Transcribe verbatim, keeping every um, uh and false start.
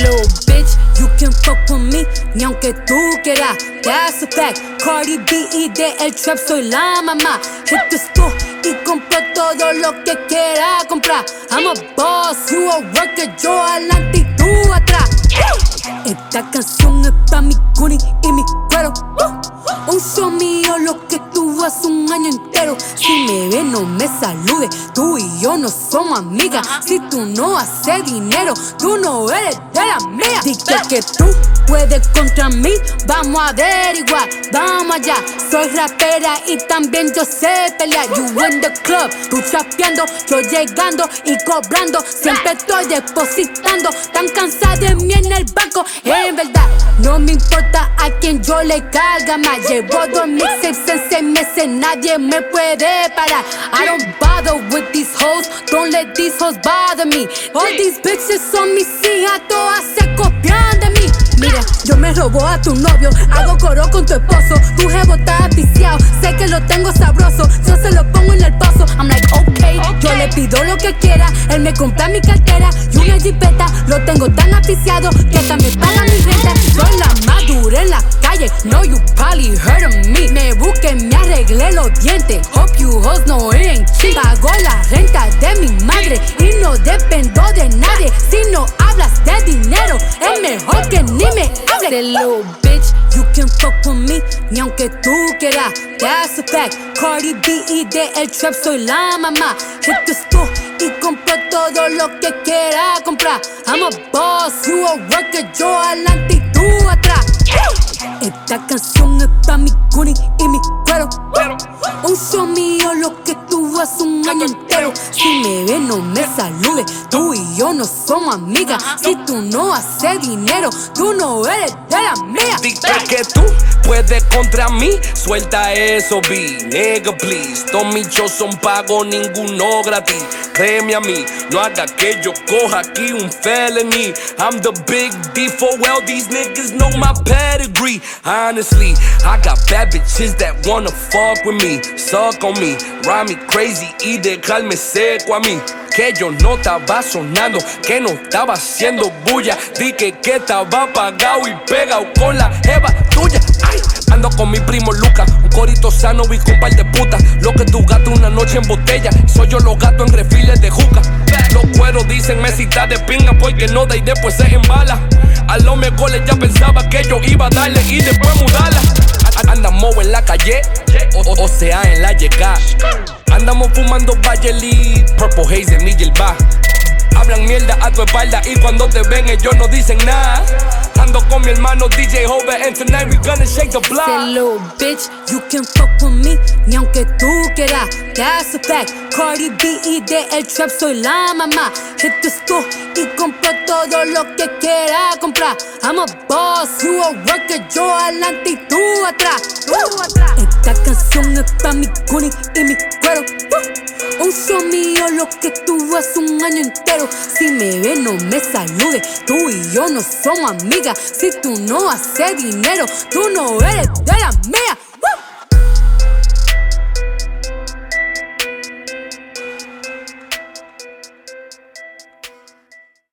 little bitch, you can fuck with me, ni aunque tú quieras. That's a fact. Cardi B y de el trap soy la mamá. Hit the store y compro todo lo que quiera comprar. I'm a boss, you a worker, yo adelante y tú atrás. Esta canción es pa' mi cuni y mi cuero. uh, Un show mío lo que tuvo hace un año entero. Si me ves no me saludes, tú y yo no somos amigas. Si tú no haces dinero, tú no eres de la mía. Dije que tú puedes contra mí, vamos a averiguar, vamos allá. Soy rapera y también yo sé pelear. You in the club, tú chapeando, yo llegando y cobrando. Siempre estoy depositando, tan cansada de mí en el banco. En verdad, no me importa a quien yo le carga más. Llevo dos mixtapes en seis meses, nadie me puede parar. I don't bother with these hoes, don't let these hoes bother me. All these bitches son mis hijas, todas se copian de mí. Mira, yo me robo a tu novio, hago coro con tu esposo. Tu jevo está viciado, sé que lo tengo sabroso. Yo se lo pongo en el paso, I'm like okay, okay. Yo le pido lo que quiera, él me compra mi cartera y una jipeta. Lo tengo tan aficiado que hasta me paga mi renta. Soy la madura en la calle, no you probably heard of me. Me busqué, me arreglé los dientes, hope you hoes know it ain't cheap. Pago la renta de mi madre y no dependo de nadie. Si no hablas de dinero, es mejor que ni me hables. The little bitch, you can fuck with me, ni aunque tú quieras. That's a fact. Cardi B y de el trap soy la mamá. Hit the store y compro todo lo que quiera comprar. I'm a boss, you a worker, yo adelante y tú atrás. Esta canción es pa' mi cuni y mi cuero. Un show mío lo que tuvo hace un año entero. Si me ves no me saludes, tú y yo no somos amigas. Si tú no haces dinero, tú no eres de la mía. Dije que tú puedes contra mí, suelta eso, B, nigga, please. Todos mis shows son pagos, ninguno gratis. Créeme a mí, no haga que yo coja aquí un felony. I'm the big D for well, these niggas know my pedigree. Honestly, I got bad bitches that wanna fuck with me, suck on me, ride me crazy y dejarme seco a mí. Que yo no estaba sonando, que no estaba haciendo bulla. Dije que estaba apagado y pegado con la jeva tuya. Ay, ando con mi primo Luca, un corito sano y con par de putas. Lo que tu gato una noche en botella, soy yo los gatos en refiles de juca. Los cueros dicen mesita de pinga porque no da y después se embala. A los mejores ya pensaba que yo iba a darle y después mudarla. Andamos en la calle, o, o, o sea en la llegada. Andamos fumando Valle Purple Haze en mi yelba. Hablan mierda a tu espalda y cuando te ven ellos no dicen nada. Ando con mi hermano D J Hover and tonight we gonna shake the block. Say little bitch, you can fuck with me, ni aunque tú quieras. That's a fact. Cardi B y de el trap soy la mamá. Hit the store y compro todo lo que quiera comprar. I'm a boss, you a worker, yo adelante y tú atrás. Tú atrás. Esta canción es pa' mi cuni y mi cuero. Un show mío lo que tuvo hace un año entero. Si me ves no me saludes, tú y yo no somos amigas. Si tú no haces dinero, tú no eres de la mía.